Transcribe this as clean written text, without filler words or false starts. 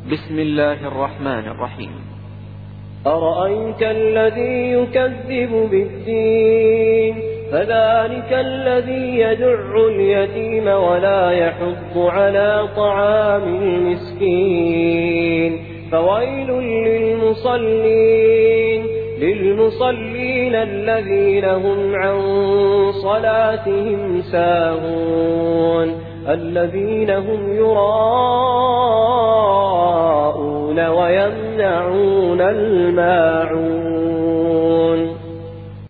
بسم الله الرحمن الرحيم. أرأيت الذي يكذب بالدين فذلك الذي يدع اليتيم ولا يحض على طعام المسكين فويل للمصلين الذين هم عن صلاتهم ساهون الذين هم يراءون ويمنعون الماعون.